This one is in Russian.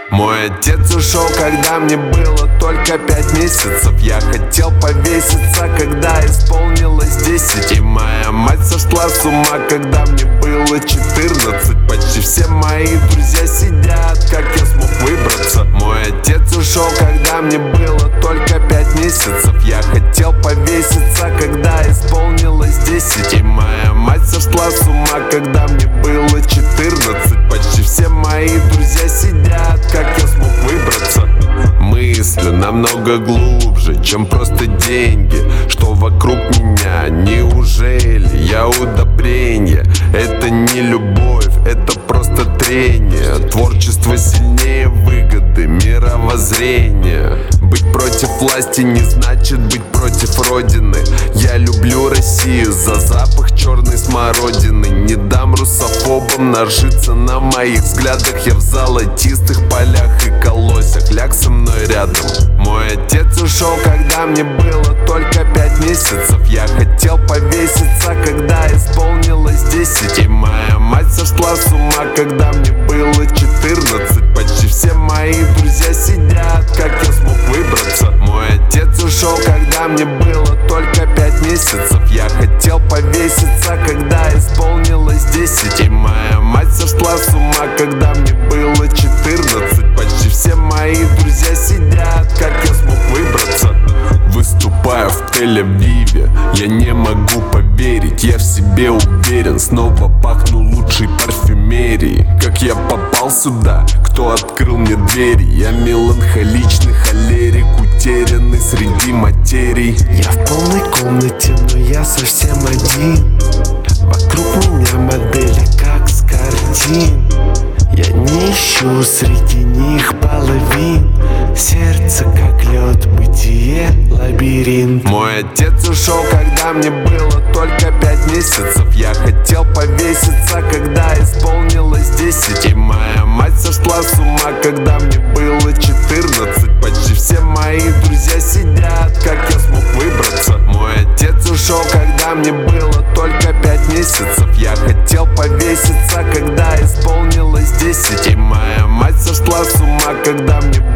Мой отец ушел, когда мне было только 5 месяцев. Я хотел повеситься, когда исполнилось 10. И моя мать сошла с ума, когда мне было 14. Почти все мои друзья сидят, как я смог выбраться. Мой отец ушел, когда мне было только 5 месяцев. Я хотел повеситься, когда исполнилось 10. И моя мать сошла с ума, когда мне было 14. Почти все мои друзья сидят, как я смог выбраться. Мыслю намного глубже, чем просто деньги, что вокруг меня. Неужели я удобрение? Это не любовь, это просто трение. Творчество сильнее выгоды, мировоззрения. Быть против власти не значит быть против родины. Я люблю Россию за запах черной смородины. Не дам русофобам нажиться на моих взглядах. Я в золотистых полях и колосях, ляг со мной рядом. Мой отец ушел, когда мне было только 5 месяцев. Я хотел повеситься, когда исполнилось 10. И моя мать сошла с ума, когда мне было 14. Почти все мои друзья сидят, как я смог выбраться. Мой отец ушел, когда мне было только 5 месяцев. Я хотел повеситься, когда исполнилось 10. И моя мать сошла с ума, когда мне было 14. Почти все мои друзья сидят, как я смог выбраться. Выступаю в Тель-Авиве, я не могу поверить, я в себе уверен. Снова пахну лучшей парфюмерией. Как я попал сюда, кто открыл мне двери? Я меланхоличный холерик, утерянный среди материй. Я в полной комнате, но я совсем один. Вокруг меня модели, как с картин. Я не ищу среди них половин. Сердце как лед, бытие лабиринт. Мой отец ушел, когда мне было только 5 месяцев. Я хотел повеситься, когда исполнилось 10. И моя мать сошла с ума, когда мне было 14. Почти все мои друзья сидят, как я смог выбраться. Мой отец ушел, когда мне было только 5 месяцев. Я хотел повеситься, когда исполнилось 10. И моя мать сошла с ума, когда мне